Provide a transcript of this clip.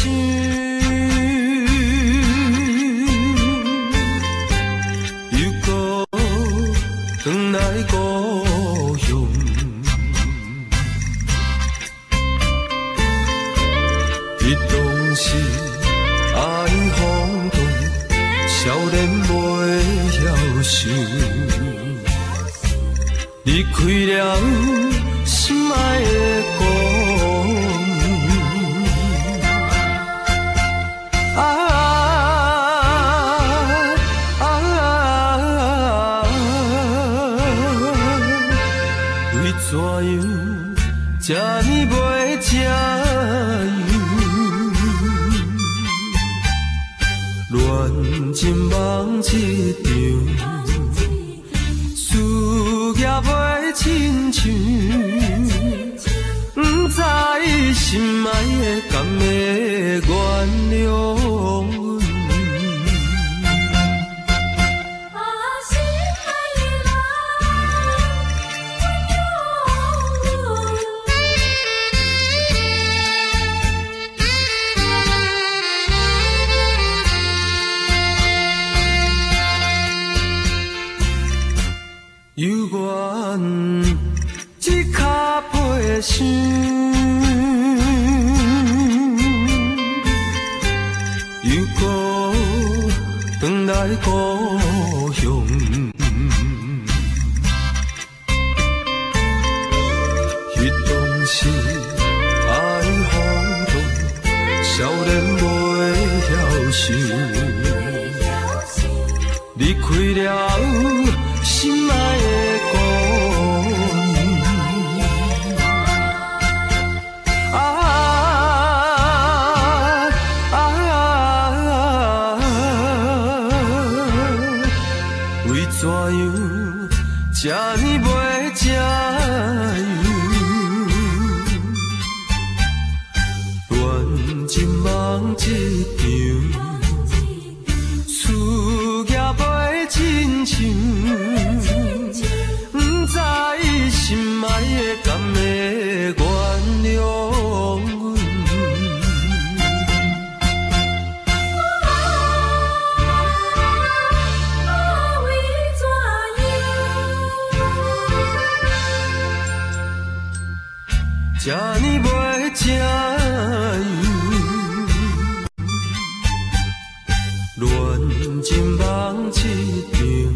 想，又搁转来故乡。彼当时爱轰动，少年袂晓想，离开了心爱的故为怎样这呢袂这样？恋情梦一场，事业袂亲像，不知心爱的敢会原谅。犹原一脚皮箱，又搁转来故乡。彼当时爱轰动，少年袂晓想，离开了心爱的故为怎样这呢袂这样？恋情梦一场，事业袂亲像。心爱的敢会原谅阮？ 为怎样？ 这呢袂这样？恋情梦一场。